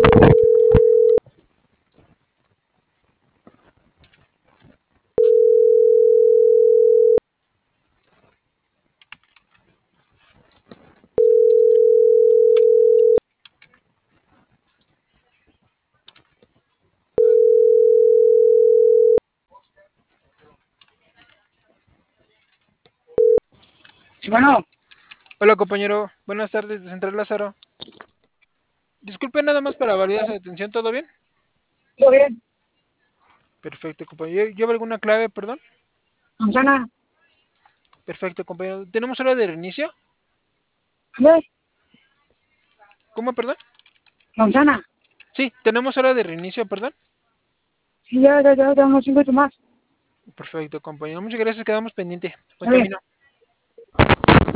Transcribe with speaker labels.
Speaker 1: Sí, bueno,
Speaker 2: Hola compañero, buenas tardes de Central Lázaro. Disculpe nada más para validar su atención, ¿todo bien?
Speaker 1: todo bien.
Speaker 2: Perfecto compañero, ¿lleva alguna clave, perdón?
Speaker 1: Manzana,
Speaker 2: Perfecto compañero, ¿tenemos hora de reinicio?
Speaker 1: ¿vale?
Speaker 2: ¿Cómo, perdón?
Speaker 1: Manzana.
Speaker 2: Sí, tenemos hora de reinicio, perdón.
Speaker 1: Sí, ya, unos 5 más.
Speaker 2: Perfecto compañero, muchas gracias, quedamos pendiente. Buen
Speaker 1: Está bien.
Speaker 2: camino.